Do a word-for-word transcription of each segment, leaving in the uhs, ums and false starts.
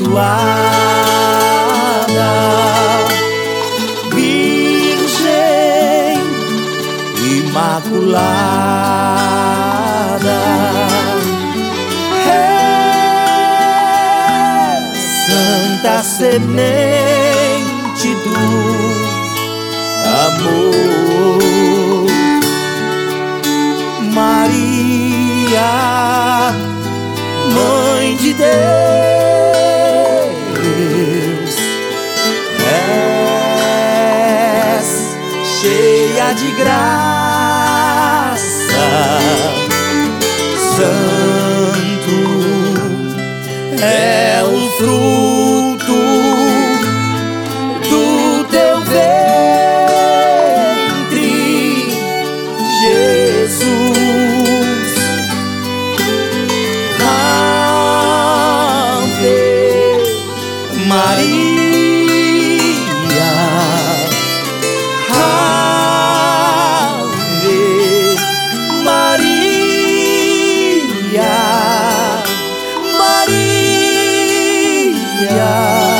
abençoada, Virgem Imaculada, é Santa Semente do Amor, Maria, Mãe de Deus, és cheia de graça, santo é o fruto do teu ventre, Jesus. Maria, Ave Maria, Maria,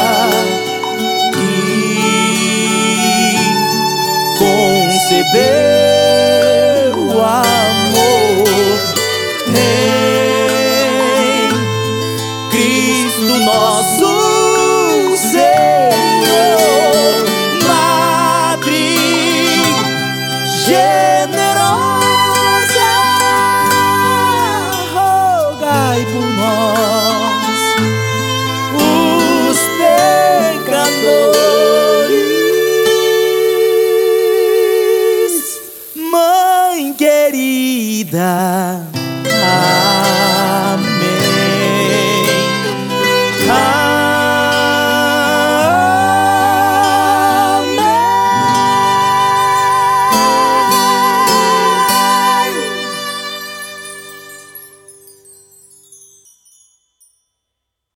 que concebeu o amor em Cristo nosso Senhor. Madre generosa, rogai por nós, os pecadores. Mãe querida,